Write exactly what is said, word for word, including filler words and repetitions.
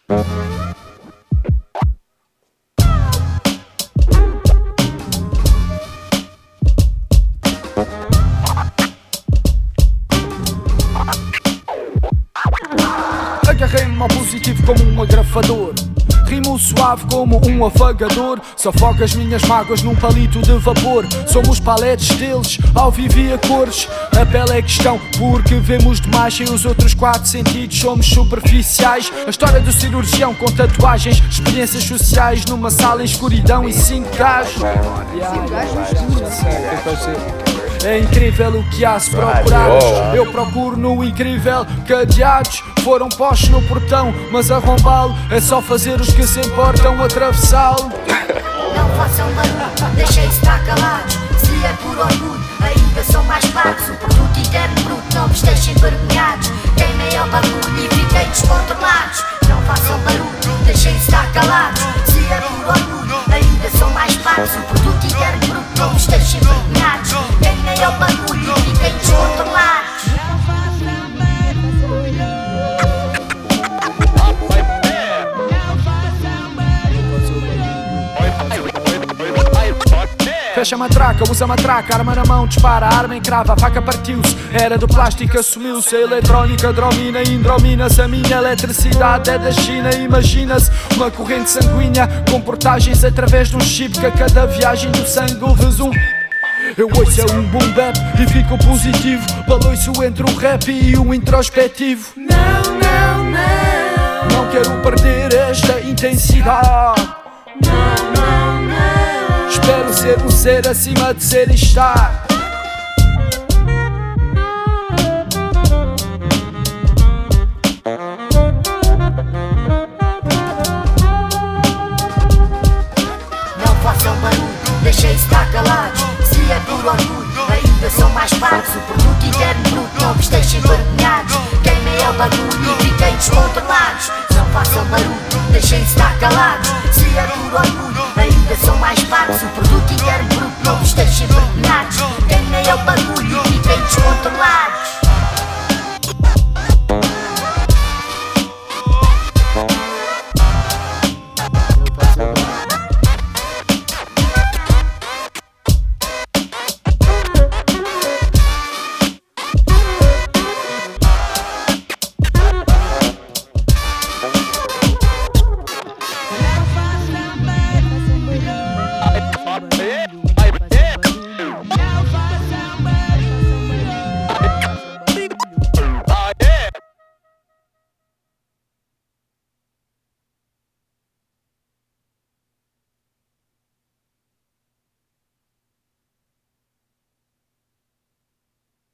Agarrei-me ao positivo como um agrafador, rimo suave como um afagador. Sufoco as minhas mágoas num palito de vapor. Somos paletes deles, ao vivo e a cores. A pele é questão, porque vemos demais. Sem os outros quatro sentidos somos superficiais. A história do cirurgião com tatuagens, experiências sociais numa sala em escuridão e cinco gajos. É incrível o que há se procurares. Eu procuro no incrível. Cadeados foram postos no portão, mas arrombá-lo é só fazer os que se importam atravessá-lo. Não façam barulho, deixem-se estar calados. Se é por orgulho, ainda são mais pagos. O produto interno bruto, não vos deixem envergonhados. Queimem ao bagulho e fiquem descontrolados. Não façam barulho, deixem-se estar calados. Se é por orgulho, ainda são mais pagos. O produto interno bruto, não vos deixem envergonhados. Queimem ao bagulho e fiquem descontrolados. Fecha a matraca, usa a matraca, arma na mão, dispara, a arma encrava, a faca partiu-se. Era do plástico, assumiu-se. A eletrónica dromina e indromina-se. A minha eletricidade é da China. Imagina-se uma corrente sanguínea com portagens através de um chip, que a cada viagem do sangue ouves um. Eu ouço um boom bap e fico positivo. Balanço entre o rap e o introspectivo. Não, não, não. Não quero perder esta intensidade. Não, não, não. Espero ser um ser acima de ser e estar. Não façam barulho, deixem-se estar calados. Se é por orgulho, ainda são mais pagos. O produto interno bruto, não vos deixem envergonhados. Queimem ao bagulho e fiquem descontrolados. Não façam barulho, deixem-se estar calados. Se é por orgulho, ainda são mais pagos. O produto interno bruto, não vos deixem envergonhados. Queimem ao bagulho e fiquem descontrolados.